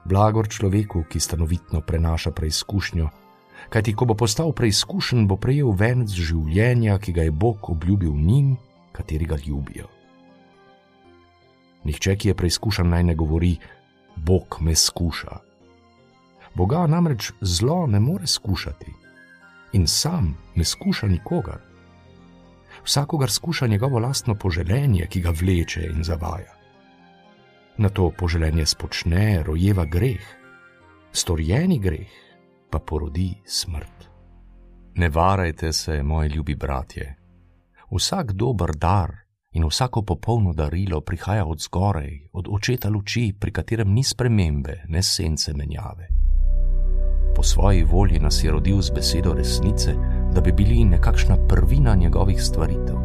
Blagor človeku, ki stanovitno prenaša preizkušnjo, kajti ko bo postal preizkušen, bo prejel venec življenja, ki ga je Bog obljubil njim, kateri ga ljubijo. Nihče, ki je preizkušan, naj ne govori: Bog me skuša. Boga namreč zlo ne more skušati in sam ne skuša nikogar. Vsakogar skuša njegovo lastno poželenje, ki ga vleče in zavaja. Nato poželenje spočne, rojeva greh, storjeni greh pa porodi smrt. Ne varajte se, moji ljubi bratje. Vsak dober dar in vsako popolno darilo prihaja od zgoraj, od očeta luči, pri katerem ni spremembe, ne sence menjave. Po svoji volji nas je rodil z besedo resnice, da bi bili nekakšna prvina njegovih stvaritev.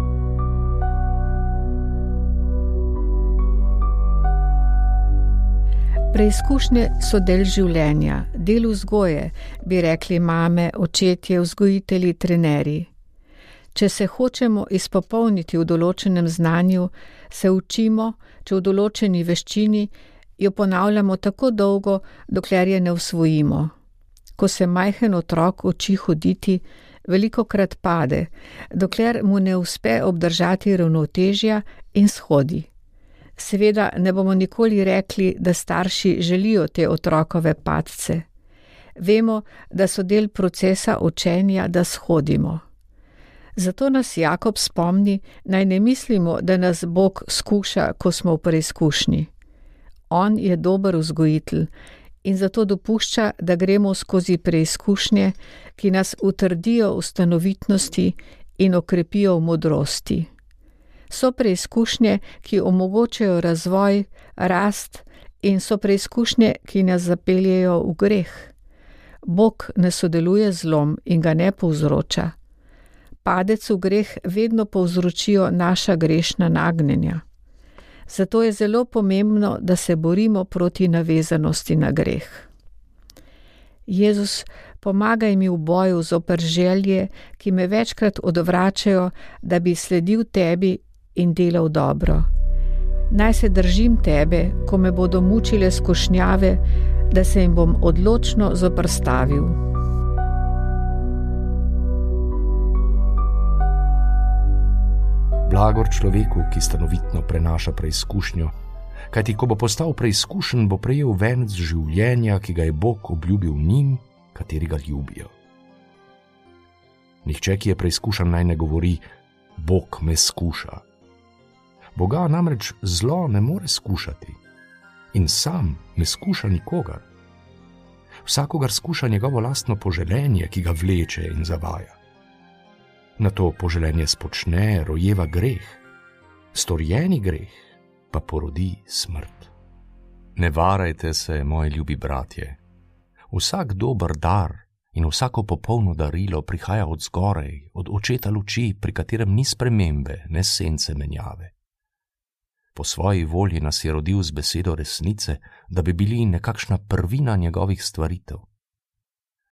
Preizkušnje so del življenja, del vzgoje, bi rekli mame, očetje, vzgojitelji, trenerji. Če se hočemo izpopolniti v določenem znanju, se učimo, če v določeni veščini, jo ponavljamo tako dolgo, dokler je ne usvojimo. Ko se majhen otrok uči hoditi, velikokrat pade, dokler mu ne uspe obdržati ravnotežja in shodi. Seveda ne bomo nikoli rekli, da starši želijo te otrokove padce. Vemo, da so del procesa učenja, da shodimo. Zato nas Jakob spomni, naj ne mislimo, da nas Bog skuša, ko smo v preizkušnji. On je dober vzgojitelj in zato dopušča, da gremo skozi preizkušnje, ki nas utrdijo v stanovitnosti in okrepijo v modrosti. So preizkušnje, ki omogočajo razvoj, rast in so preizkušnje, ki nas zapeljejo v greh. Bog ne sodeluje z zlom in ga ne povzroča. Padec v greh vedno povzročijo naša grešna nagnjenja. Zato je zelo pomembno, da se borimo proti navezanosti na greh. Jezus, pomagaj mi v boju zoper želje, ki me večkrat odvračajo, da bi sledil tebi in delal dobro. Naj se držim tebe, ko me bodo mučile skušnjave, da se jim bom odločno zoperstavil. Blagor človeku, ki stanovitno prenaša preizkušnjo, kajti ko bo postal preizkušen, bo prejel venec življenja, ki ga je Bog obljubil njim, kateri ga ljubijo. Nihče, ki je preizkušan, naj ne govori: Bog me skuša. Boga namreč zlo ne more skušati in sam ne skuša nikogar. Vsakogar skuša njegovo lastno poželenje, ki ga vleče in zavaja. Nato poželenje spočne, rojeva greh, storjeni greh pa porodi smrt. Ne varajte se, moji ljubi bratje. Vsak dober dar in vsako popolno darilo prihaja od zgoraj, od očeta luči, pri katerem ni spremembe, ne sence menjave. Po svoji volji nas je rodil z besedo resnice, da bi bili nekakšna prvina njegovih stvaritev.